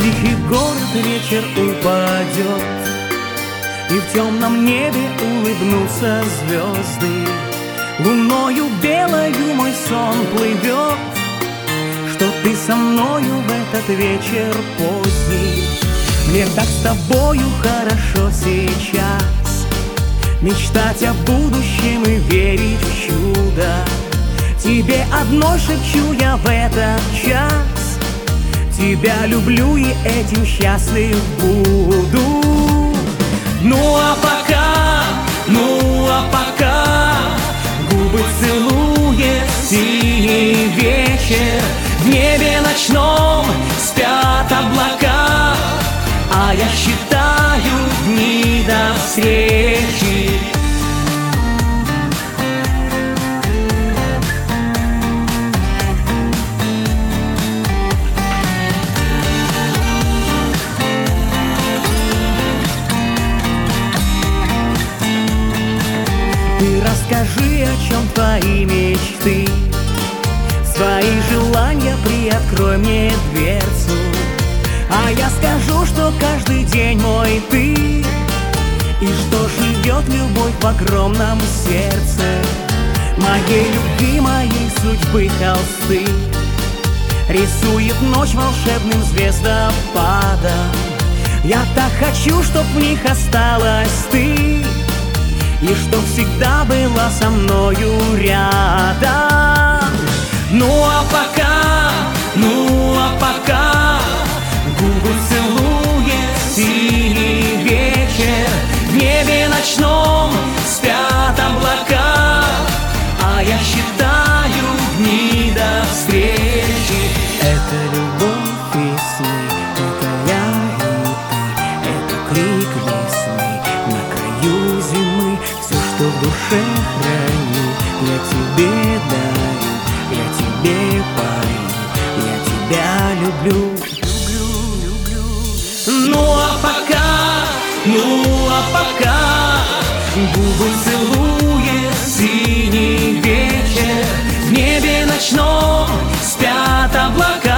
тихий город вечер упадет, и в темном небе улыбнутся звезды. Луною белою мой сон плывет, что ты со мною в этот вечер поздний. Мне так с тобою хорошо сейчас, мечтать о будущем и верить в чудо. Тебе одной шепчу я в этот час: тебя люблю и этим счастлив буду. Ну а пока губы целует синий вечер, в небе ночном спят облака, а я считаю дни до встречи. Ты расскажи, о чем твои мечты, свои желания приоткрой мне дверцу, а я скажу, что каждый день мой ты, и что живет любовь в огромном сердце. Моей любви, моей судьбы холсты рисует ночь волшебным звездопадом. Я так хочу, чтоб в них осталась ты, и чтоб всегда была со мною рядом. Ну а пока губы целует синий вечер, в небе ночном спят облака, а я считаю дни до встречи. Это любовь весны, это я и ты, это крик весны на краю зимы. Все, что в душе храню, я тебе дарю, я тебе пою, я тебя люблю. Ну а пока губы целует синий вечер, в небе ночном спят облака,